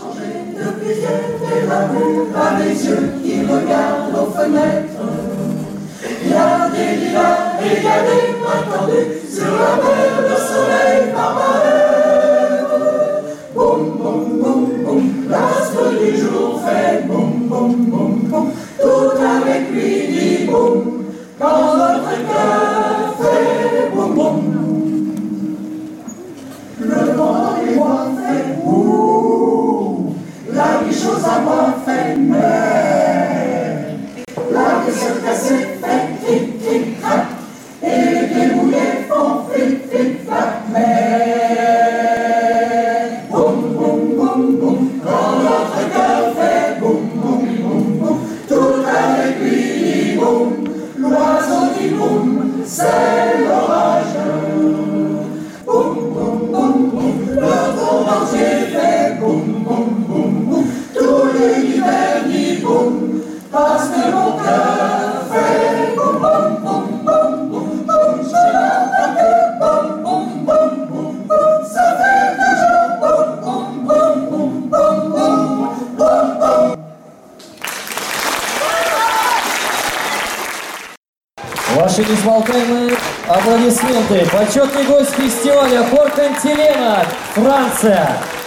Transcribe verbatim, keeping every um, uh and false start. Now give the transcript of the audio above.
Depuis qu'elle est la rue, à des yeux qui regardent aux fenêtres. Il y a des lilas et il y a des maltendus sur la mer, le soleil apparaît. Boum, boum, boum, boum, l'astre du jour fait boum, boum, boum, boum. Tout avec lui dit boum, quand notre cœur fait boum, boum. Le vent des mois fait boum, la vie chose à moi fait mer. La vaisselle cassée fait cric, cric, crac, et les pieds mouillés font flic, flic, flac, mais boum, boum, boum, boum, quand notre cœur fait boum, boum, boum, boum, tout avec lui dit boum, l'oiseau dit boum, c'est l'orage. Boum, boum, boum, boum, le monde entier fait boum, boum, boum, boum, tout l'univers dit boum, parce que mon cœur fait boum, boum, boum, boum, boum, boum, je n'entends que boum, boum, boum, boum, boum, ça fait toujours boum, boum, boum, boum, boum, boum, boum, boum. Ваши несмолкаемые аплодисменты. Почетный гость фестиваля хор Кантилена, Франция.